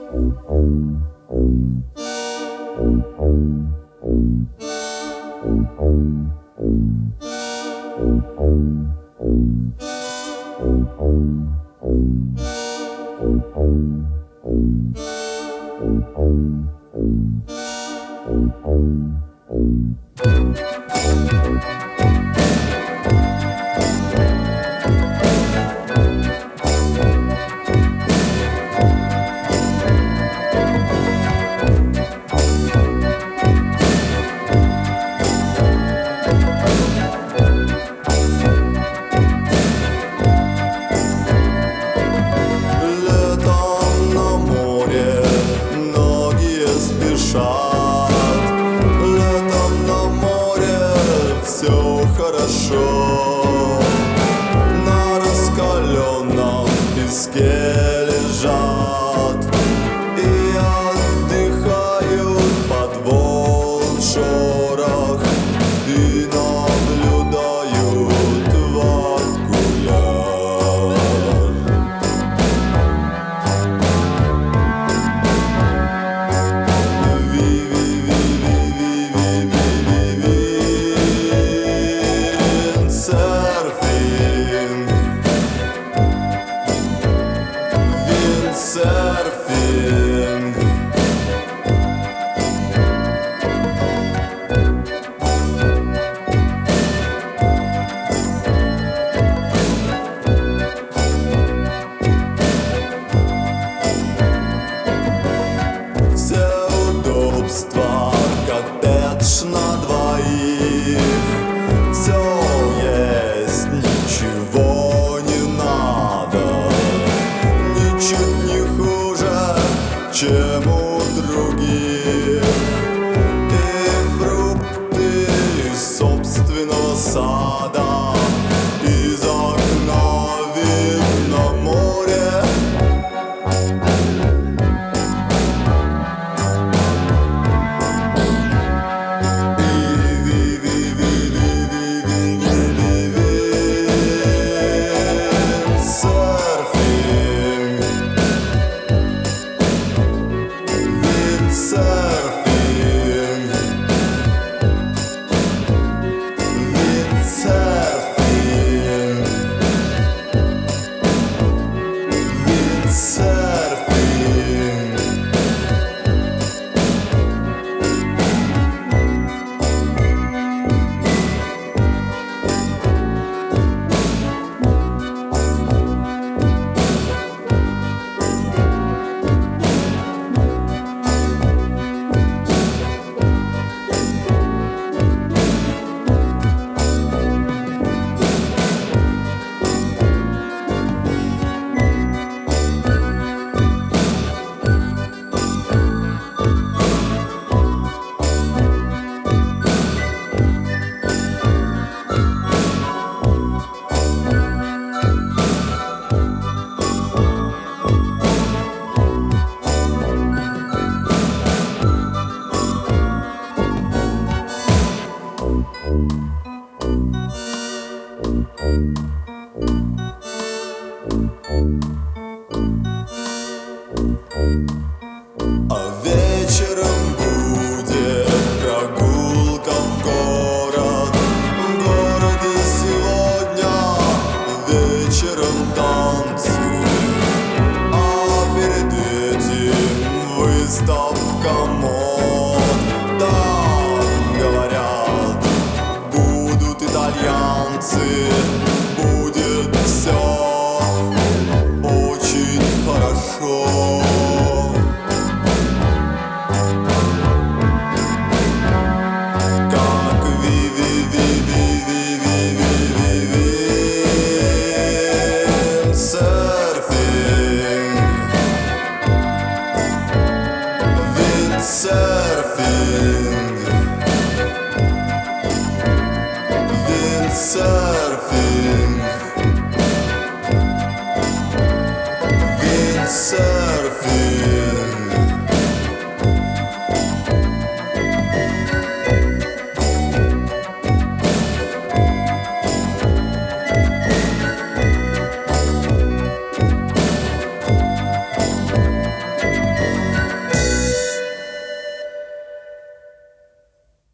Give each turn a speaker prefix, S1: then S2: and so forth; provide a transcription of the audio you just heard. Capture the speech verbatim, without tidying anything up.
S1: На раскаленном песке лежат и отдыхают под волн шорох и наблюдают вакуляр. Серфинг. Все удобства, коттедж на двоих, все есть, ничего не надо, ничуть не хуже, чем у других. И фрукты из собственного сада, из окна видно море. А вечером будет прогулка в город. В городе сегодня вечером танцы, а перед этим выставка моды.